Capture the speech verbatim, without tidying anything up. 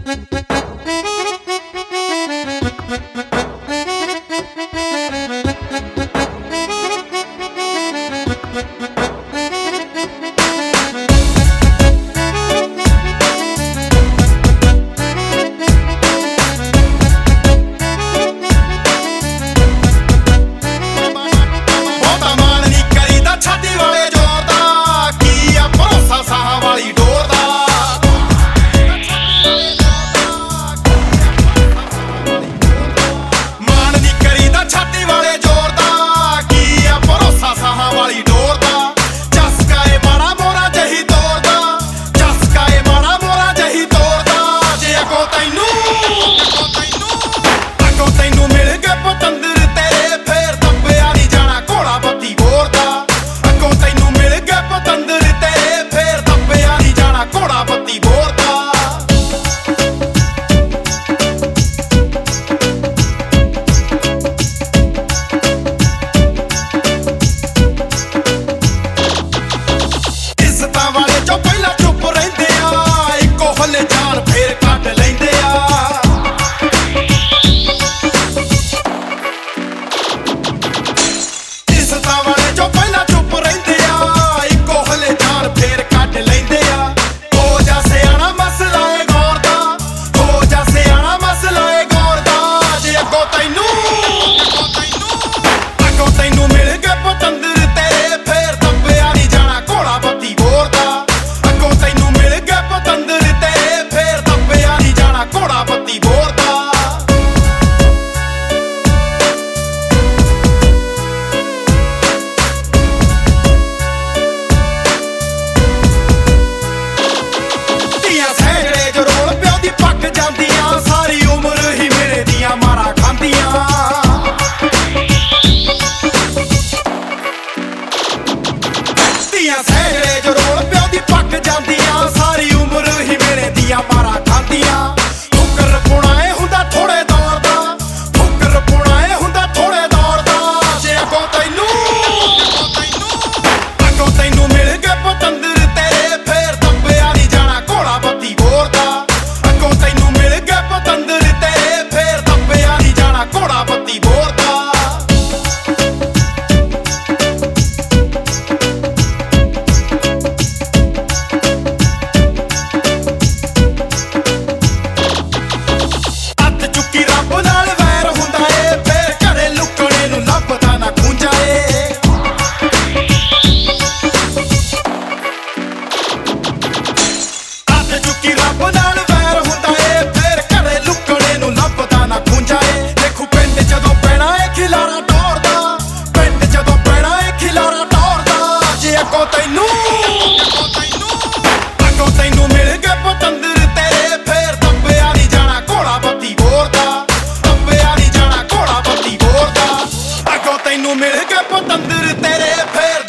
ਸਹਿਰੇ ਜੋ ਰੋਲ ਪਿਓ ਦੀ ਪੱਕ ਜਾਂਦੀਆਂ ਸਾਰੀ ਉਮਰ ਹੀ ਮੇਰੇ ਦੀਆਂ ਮਾਰਾਂ ਖਾਂਦੀਆਂ। ਫੁਕਰ ਪੁਣਾ ਏ ਹੁੰਦਾ ਥੋੜੇ ਦੌਰ ਦਾ, ਫੁਕਰ ਪੁਣਾ ਏ ਹੁੰਦਾ ਥੋੜੇ ਦੌਰ ਦਾ। ਜੇ ਅੱਗੋਂ ਤੈਨੂੰ ਅੱਗੋਂ ਤੈਨੂੰ ਮਿਲ ਗਏ ਪਤੰਦਰ ਤੇਰੇ ਫੇਰ ਦੱਬਿਆ ਨਹੀਂ ਜਾਣਾ ਘੋੜਾ ਬੱਤੀ ਬੋਰ ਦਾ। ਅੱਗੋਂ ਤੈਨੂੰ ਮਿਲ ਗਏ ਪਤੰਦਰ ਤੇਰੇ ਫੇਰ ਦੱਬਿਆ ਨਹੀਂ ਜਾਣਾ ਘੋੜਾ ਬੱਤੀ ਬੋਰ ਦਾ। ਤੈਨੂੰ ਮਿਲ ਕੇ ਪਤੰਦਰ ਤੇਰੇ ਫੇਰ